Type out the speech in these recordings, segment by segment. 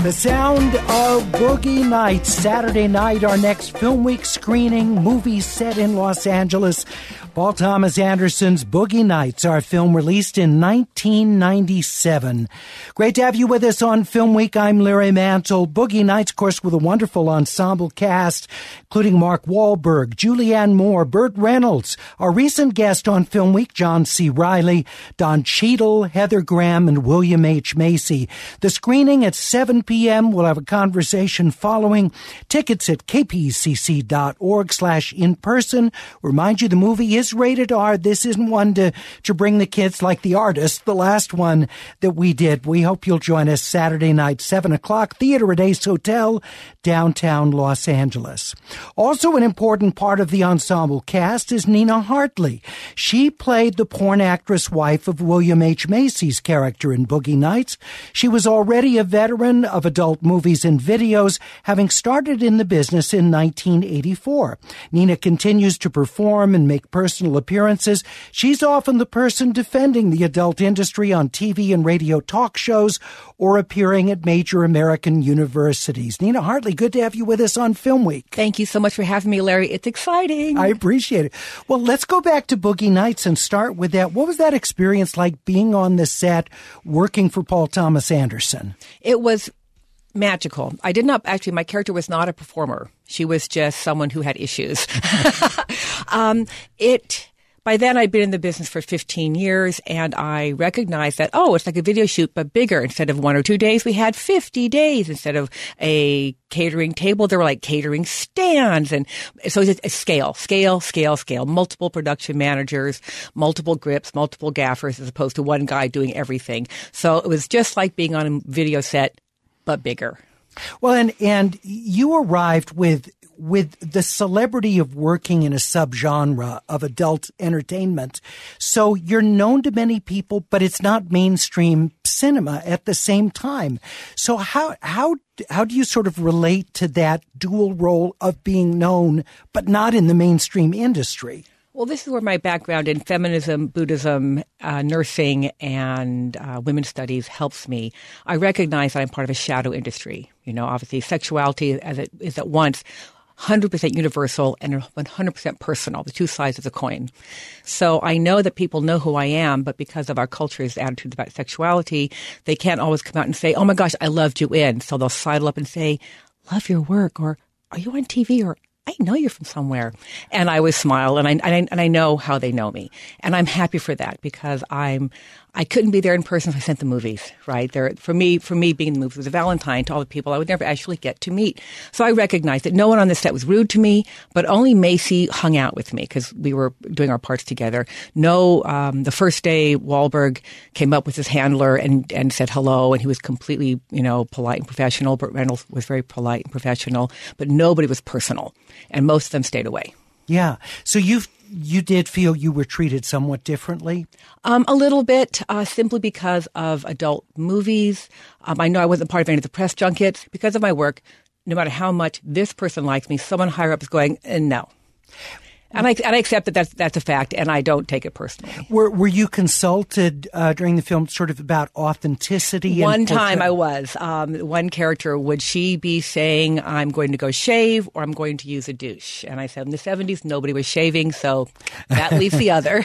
The sound of Boogie Nights. Saturday night, our next Film Week screening, movie set in Los Angeles. Paul Thomas Anderson's Boogie Nights, our film released in 1997. Great to have you with us on Film Week. I'm Larry Mantle. Boogie Nights, of course, with a wonderful ensemble cast, including Mark Wahlberg, Julianne Moore, Burt Reynolds, our recent guest on Film Week, John C. Reilly, Don Cheadle, Heather Graham, and William H. Macy. The screening at 7 p.m. We'll have a conversation following. Tickets at kpcc.org/in-person. Remind you, the movie is rated R. This isn't one to bring the kids like The Artist, the last one that we did. We hope you'll join us Saturday night, 7 o'clock, Theater at Ace Hotel, downtown Los Angeles. Also an important part of the ensemble cast is Nina Hartley. She played the porn actress wife of William H. Macy's character in Boogie Nights. She was already a veteran of adult movies and videos, having started in the business in 1984. Nina continues to perform and make personal appearances. She's often the person defending the adult industry on TV and radio talk shows or appearing at major American universities. Nina Hartley, good to have you with us on Film Week. Thank you so much for having me, Larry. It's exciting. I appreciate it. Well, let's go back to Boogie Nights and start with that. What was that experience like being on the set, working for Paul Thomas Anderson? It was magical. My character was not a performer. She was just someone who had issues. By then, I'd been in the business for 15 years, and I recognized that, it's like a video shoot, but bigger. Instead of 1 or 2 days, we had 50 days. Instead of a catering table, there were like catering stands. And so it's a scale, multiple production managers, multiple grips, multiple gaffers, as opposed to one guy doing everything. So it was just like being on a video set, but bigger. Well, and you arrived with the celebrity of working in a subgenre of adult entertainment. So you're known to many people, but it's not mainstream cinema at the same time. So how do you sort of relate to that dual role of being known, but not in the mainstream industry? Well, this is where my background in feminism, Buddhism, nursing, and women's studies helps me. I recognize that I'm part of a shadow industry. You know, obviously sexuality as it is at once 100% universal and 100% personal, the two sides of the coin. So I know that people know who I am, but because of our culture's attitudes about sexuality, they can't always come out and say, oh my gosh, I loved you in. So they'll sidle up and say, love your work, or are you on TV, or I know you're from somewhere. And I always smile, and I know how they know me. And I'm happy for that, because I couldn't be there in person if I sent the movies, right? For me, being in the movies was a Valentine to all the people I would never actually get to meet. So I recognized that no one on the set was rude to me, but only Macy hung out with me because we were doing our parts together. The first day Wahlberg came up with his handler and said hello, and he was completely, polite and professional. Burt Reynolds was very polite and professional, but nobody was personal, and most of them stayed away. Yeah. So you did feel you were treated somewhat differently? A little bit, simply because of adult movies. I know I wasn't part of any of the press junkets. Because of my work, no matter how much this person likes me, someone higher up is going, no. And I accept that that's a fact, and I don't take it personally. Were you consulted during the film sort of about authenticity? One time I was. One character, would she be saying, I'm going to go shave or I'm going to use a douche? And I said, in the 70s, nobody was shaving, so that leaves the other.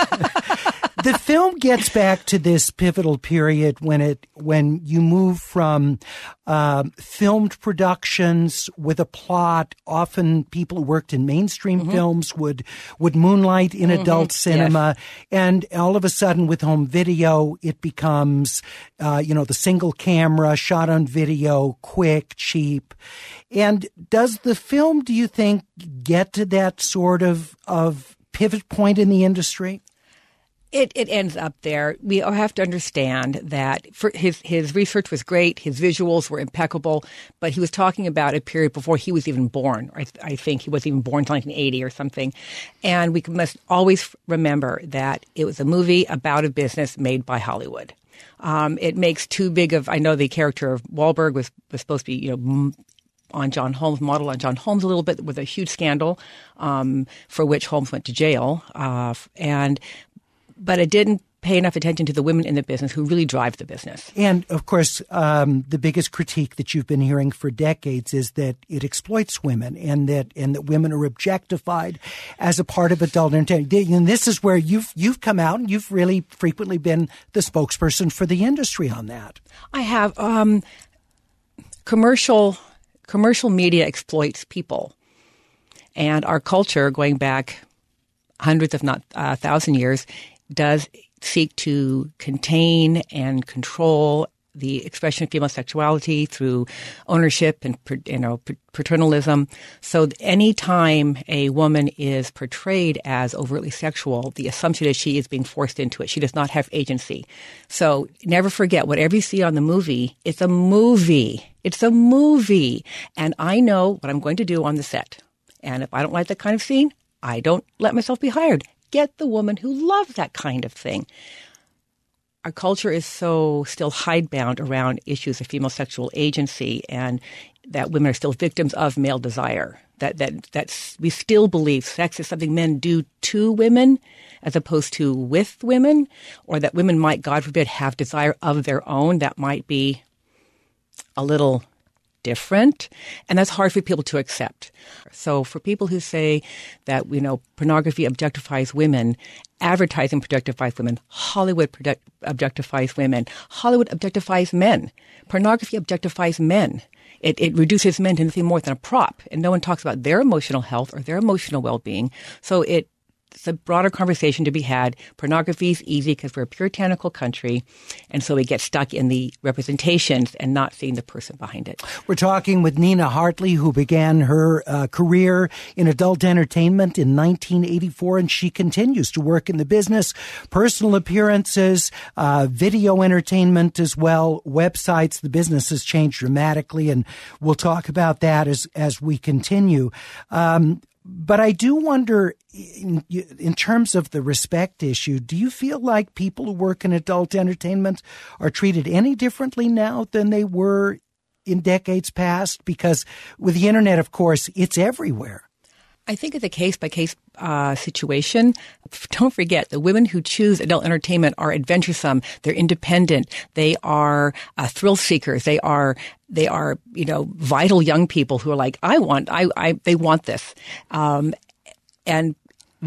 The film gets back to this pivotal period when you move from filmed productions with a plot. Often people who worked in mainstream films would moonlight in adult cinema, and all of a sudden with home video, it becomes the single camera shot on video, quick, cheap. And does the film, do you think, get to that sort of pivot point in the industry? It ends up there. We have to understand that his research was great. His visuals were impeccable. But he was talking about a period before he was even born. I think he wasn't even born until 1980 or something. And we must always remember that it was a movie about a business made by Hollywood. It makes too big of – I know the character of Wahlberg was supposed to be, on John Holmes, modeled on John Holmes a little bit, with a huge scandal for which Holmes went to jail. But it didn't pay enough attention to the women in the business who really drive the business. And, of course, the biggest critique that you've been hearing for decades is that it exploits women and that women are objectified as a part of adult entertainment. And this is where you've come out and you've really frequently been the spokesperson for the industry on that. I have. Commercial media exploits people. And our culture, going back hundreds, if not 1,000 years, does seek to contain and control the expression of female sexuality through ownership and paternalism. So any time a woman is portrayed as overtly sexual, the assumption is she is being forced into it. She does not have agency. So never forget, whatever you see on the movie, it's a movie. It's a movie. And I know what I'm going to do on the set. And if I don't like that kind of scene, I don't let myself be hired. Get the woman who loves that kind of thing. Our culture is so still hidebound around issues of female sexual agency and that women are still victims of male desire. That's we still believe sex is something men do to women as opposed to with women, or that women might, God forbid, have desire of their own that might be a little different, and that's hard for people to accept. So for people who say that, pornography objectifies women, advertising objectifies women, Hollywood objectifies women, Hollywood objectifies men, pornography objectifies men. It reduces men to nothing more than a prop, and no one talks about their emotional health or their emotional well-being. So it's a broader conversation to be had. Pornography is easy because we're a puritanical country, and so we get stuck in the representations and not seeing the person behind it. We're talking with Nina Hartley, who began her career in adult entertainment in 1984, and she continues to work in the business, personal appearances, video entertainment as well, websites. The business has changed dramatically, and we'll talk about that as we continue. But I do wonder, in terms of the respect issue, do you feel like people who work in adult entertainment are treated any differently now than they were in decades past? Because with the internet, of course, it's everywhere. I think it's a case-by-case situation. Don't forget, the women who choose adult entertainment are adventuresome. They're independent. They are thrill seekers. They are vital young people who are like, they want this. And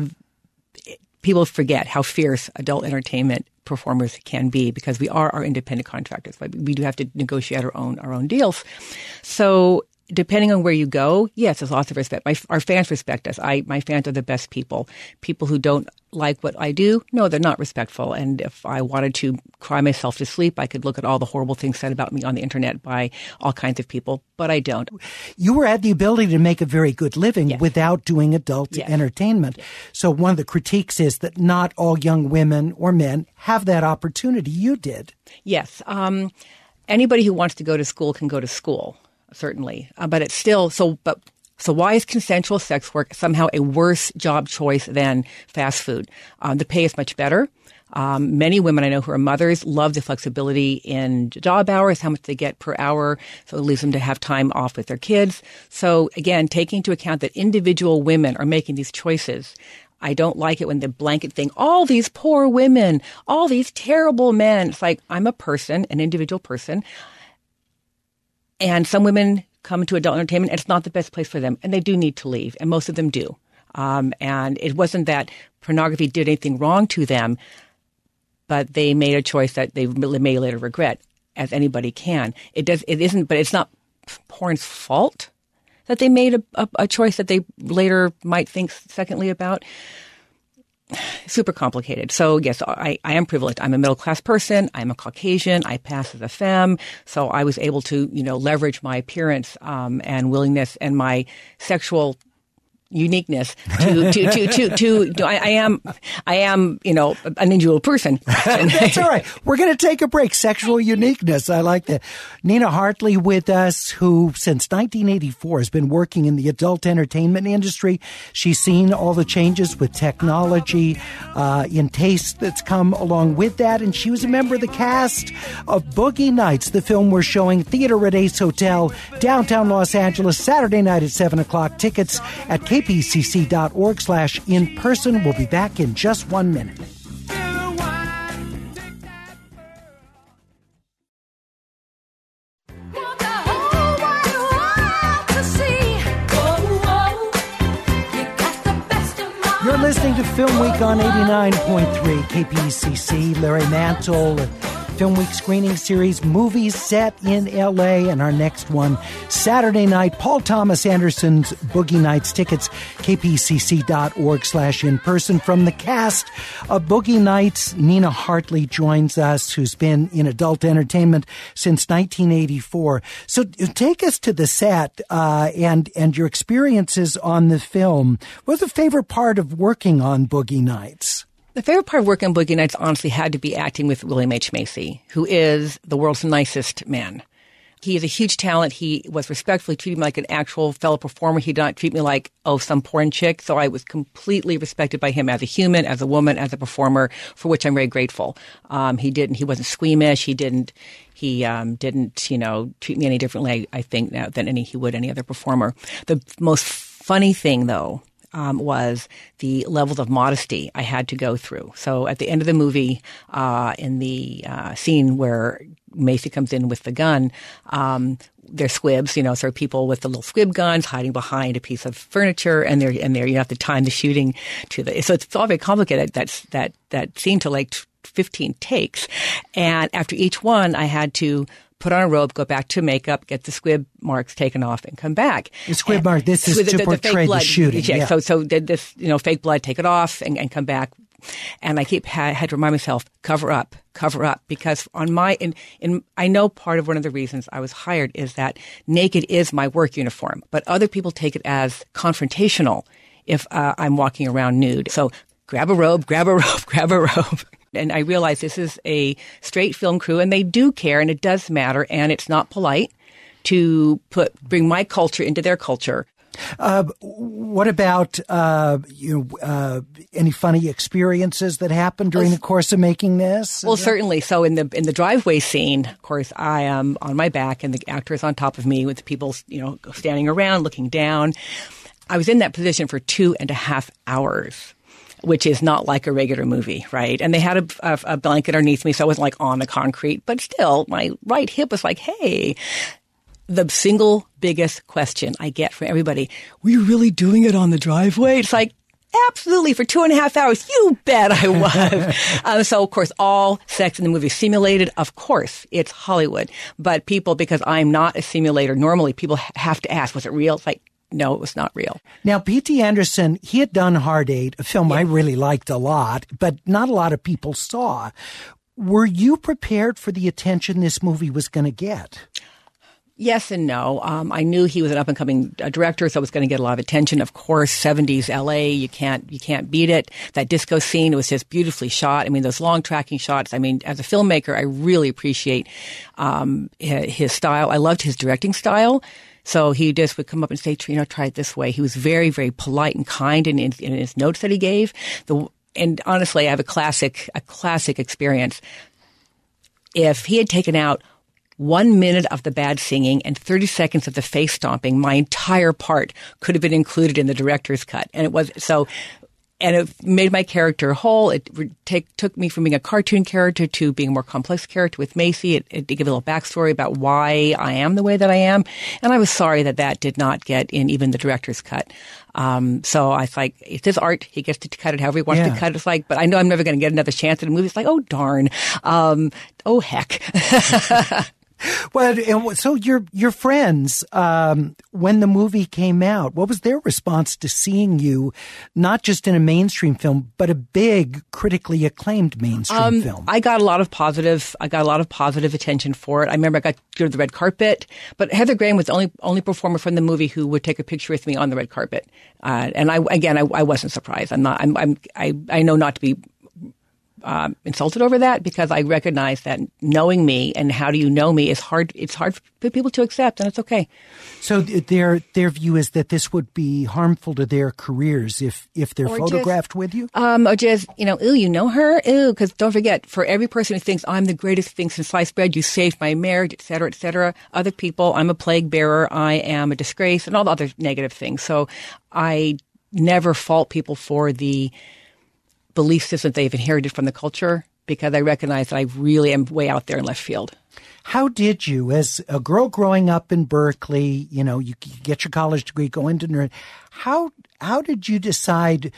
people forget how fierce adult entertainment performers can be because we are our independent contractors. We do have to negotiate our own deals. So depending on where you go, yes, there's lots of respect. Our fans respect us. My fans are the best people. People who don't like what I do, no, they're not respectful. And if I wanted to cry myself to sleep, I could look at all the horrible things said about me on the internet by all kinds of people, but I don't. You had the ability to make a very good living without doing adult entertainment. So one of the critiques is that not all young women or men have that opportunity. You did. Yes. Anybody who wants to go to school can go to school. Certainly. But it's still so why is consensual sex work somehow a worse job choice than fast food? The pay is much better. Many women I know who are mothers love the flexibility in job hours, how much they get per hour. So it leaves them to have time off with their kids. So again, taking into account that individual women are making these choices, I don't like it when the blanket thing, all these poor women, all these terrible men. It's like, I'm a person, an individual person. And some women come to adult entertainment, and it's not the best place for them, and they do need to leave, and most of them do. And it wasn't that pornography did anything wrong to them, but they made a choice that they may later regret, as anybody can. It isn't, but it's not porn's fault that they made a choice that they later might think secondly about. Super complicated. So yes, I am privileged. I'm a middle-class person. I'm a Caucasian. I pass as a femme. So I was able to, leverage my appearance, and willingness and my sexual uniqueness I am an individual person. That's all right. We're going to take a break. Sexual uniqueness. I like that. Nina Hartley with us, who since 1984 has been working in the adult entertainment industry. She's seen all the changes with technology, in taste that's come along with that. And she was a member of the cast of Boogie Nights, the film we're showing, Theater at Ace Hotel, downtown Los Angeles, Saturday night at 7 o'clock. Tickets at kpcc.org/in-person. We'll be back in just 1 minute. You're listening to Film Week on 89.3 KPCC. Larry Mantle, Film Week screening series, movies set in L.A., and our next one, Saturday night, Paul Thomas Anderson's Boogie Nights. Tickets, kpcc.org/in-person. From the cast of Boogie Nights, Nina Hartley joins us, who's been in adult entertainment since 1984. So take us to the set and your experiences on the film. What was the favorite part of working on Boogie Nights? The favorite part of working on Boogie Nights honestly had to be acting with William H. Macy, who is the world's nicest man. He is a huge talent. He was respectfully treating me like an actual fellow performer. He did not treat me like, some porn chick. So I was completely respected by him as a human, as a woman, as a performer, for which I'm very grateful. He wasn't squeamish. He didn't treat me any differently, I think, now than he would any other performer. The most funny thing, though, was the levels of modesty I had to go through. So at the end of the movie, in the scene where Macy comes in with the gun, they're squibs, sort of people with the little squib guns hiding behind a piece of furniture, and they're you have to time the shooting to so it's all very complicated. That scene to like 15 takes, and after each one, I had to put on a robe, go back to makeup, get the squib marks taken off, and come back. The squib mark, this is to portray the shooting. Yeah. So did this, fake blood, take it off and come back. And I had to remind myself, cover up, because I know part of one of the reasons I was hired is that naked is my work uniform, but other people take it as confrontational if I'm walking around nude. So grab a robe. And I realize this is a straight film crew, and they do care, and it does matter, and it's not polite to bring my culture into their culture. What about any funny experiences that happened during the course of making this? Well, certainly. So in the driveway scene, of course, I am on my back, and the actor is on top of me with people, standing around, looking down. I was in that position for 2.5 hours. Which is not like a regular movie, right? And they had a blanket underneath me, so I wasn't like on the concrete. But still, my right hip was like, hey. The single biggest question I get from everybody, were you really doing it on the driveway? It's like, absolutely, for 2.5 hours. You bet I was. So, of course, all sex in the movie is simulated. Of course, it's Hollywood. But people, because I'm not a simulator, normally people have to ask, was it real? It's like, no, it was not real. Now, P.T. Anderson, he had done Hard Eight, a film I really liked a lot, but not a lot of people saw. Were you prepared for the attention this movie was going to get? Yes and no. I knew he was an up-and-coming director, so it was going to get a lot of attention. Of course, 70s L.A., you can't beat it. That disco scene, it was just beautifully shot. I mean, those long tracking shots. I mean, as a filmmaker, I really appreciate his style. I loved his directing style. So he just would come up and say, try it this way. He was very, very polite and kind in his notes that he gave. And honestly, I have a classic experience. If he had taken out 1 minute of the bad singing and 30 seconds of the face stomping, my entire part could have been included in the director's cut. And it was so. And it made my character whole. It took me from being a cartoon character to being a more complex character with Macy. It gave a little backstory about why I am the way that I am. And I was sorry that did not get in even the director's cut. So I was like, it's his art. He gets to cut it however he wants to cut it. It's like, but I know I'm never going to get another chance at a movie. It's like, oh, darn. Oh, heck. Well, so your friends, when the movie came out, what was their response to seeing you, not just in a mainstream film, but a big, critically acclaimed mainstream film? I got a lot of positive attention for it. I remember I got to go to the red carpet, but Heather Graham was the only performer from the movie who would take a picture with me on the red carpet. And I wasn't surprised. I know not to be insulted over that, because I recognize that knowing me and how do you know me is hard. It's hard for people to accept, and it's okay. So their view is that this would be harmful to their careers if they're photographed with you? Or just, ooh, you know her? Ooh, because don't forget, for every person who thinks I'm the greatest thing since sliced bread, you saved my marriage, et cetera, other people, I'm a plague bearer, I am a disgrace, and all the other negative things. So I never fault people for the belief system they've inherited from the culture, because I recognize that I really am way out there in left field. How did you, as a girl growing up in Berkeley, you get your college degree, go into nerd, how did you decide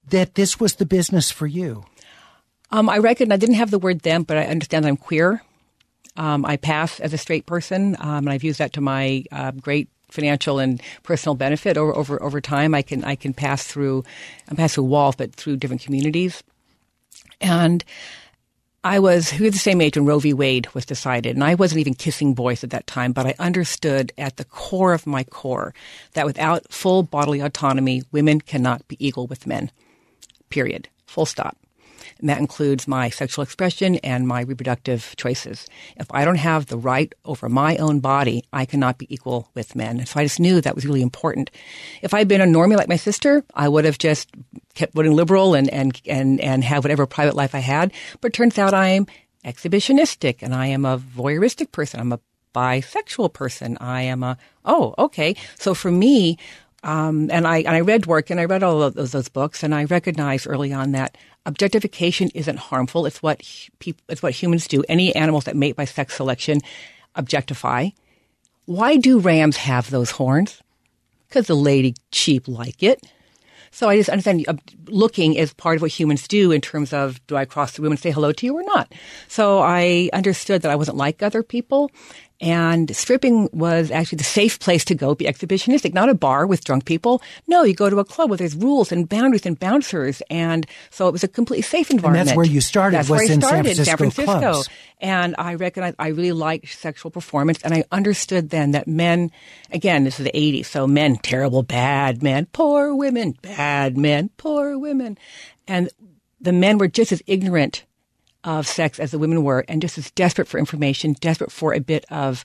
that this was the business for you? I reckon I didn't have the word them, but I understand that I'm queer. I pass as a straight person, and I've used that to my great financial and personal benefit over time. I can pass through walls, but through different communities. And we were the same age when Roe v. Wade was decided, and I wasn't even kissing boys at that time, but I understood at the core of my core that without full bodily autonomy, women cannot be equal with men. Period. Full stop. And that includes my sexual expression and my reproductive choices. If I don't have the right over my own body, I cannot be equal with men. And so I just knew that was really important. If I'd been a normie like my sister, I would have just kept voting liberal and have whatever private life I had. But it turns out I am exhibitionistic and I am a voyeuristic person. I'm a bisexual person. I am okay. So for me, and I read Dworkin and I read all of those books, and I recognized early on that objectification isn't harmful. It's what humans do. Any animals that mate by sex selection objectify. Why do rams have those horns? Because the lady sheep like it. So I just understand looking is part of what humans do in terms of, do I cross the room and say hello to you or not? So I understood that I wasn't like other people. And stripping was actually the safe place to go, be exhibitionistic, not a bar with drunk people. No, you go to a club where there's rules and boundaries and bouncers. And so it was a completely safe environment. And that's where you started, That's where I started, in San Francisco clubs. And I recognized I really liked sexual performance. And I understood then that men, again, this is the 80s, so men, terrible, bad men, poor women, bad men, poor women. And the men were just as ignorant of sex as the women were, and just as desperate for information, desperate for a bit of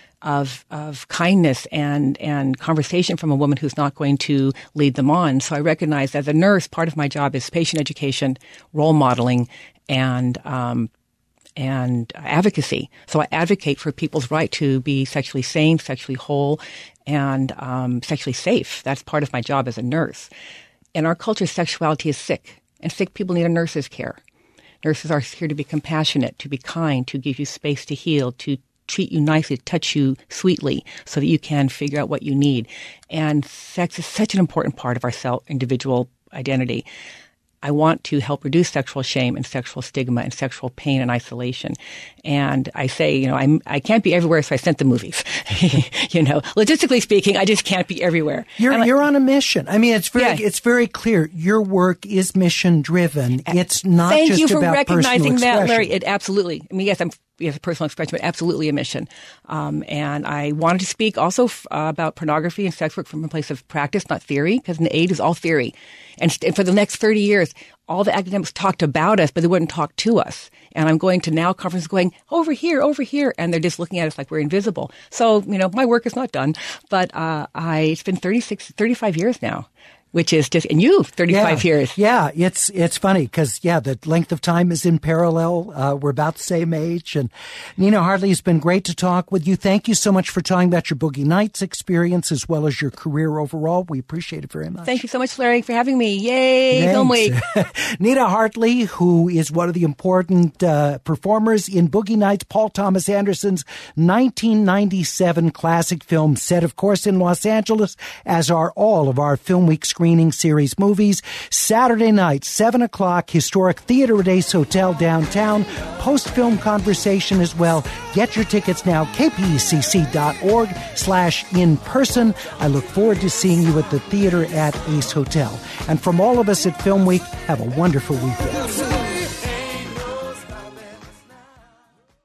kindness and conversation from a woman who's not going to lead them on. So I recognized as a nurse, part of my job is patient education, role modeling, and advocacy. So I advocate for people's right to be sexually sane, sexually whole, and sexually safe. That's part of my job as a nurse. In our culture, sexuality is sick, and sick people need a nurse's care. Nurses are here to be compassionate, to be kind, to give you space to heal, to treat you nicely, to touch you sweetly so that you can figure out what you need. And sex is such an important part of our individual identity. I want to help reduce sexual shame and sexual stigma and sexual pain and isolation. And I say, I can't be everywhere, so I sent the movies. Logistically speaking, I just can't be everywhere. You're on a mission. I mean, it's very clear. Your work is mission driven. It's not just about personal expression. Thank you for recognizing that, Larry. It absolutely. I mean, yes, a personal expression, but absolutely a mission. And I wanted to speak also about pornography and sex work from a place of practice, not theory, because in the 80s, all theory. And for the next 30 years, all the academics talked about us, but they wouldn't talk to us. And I'm going to now conferences going, over here, and they're just looking at us like we're invisible. So, my work is not done, but it's been 35 years now. Which is just, and you, 35 years. Yeah, it's funny because, the length of time is in parallel. We're about the same age. And Nina Hartley, it's been great to talk with you. Thank you so much for talking about your Boogie Nights experience as well as your career overall. We appreciate it very much. Thank you so much, Larry, for having me. Yay, Thanks. Film Week. Nina Hartley, who is one of the important performers in Boogie Nights, Paul Thomas Anderson's 1997 classic film, set, of course, in Los Angeles, as are all of our Film Week screenings series movies. Saturday night, 7 o'clock, historic Theater at Ace Hotel downtown. Post-film conversation as well. Get your tickets now, kpecc.org/in-person. I look forward to seeing you at the Theater at Ace Hotel. And from all of us at Film Week, have a wonderful weekend.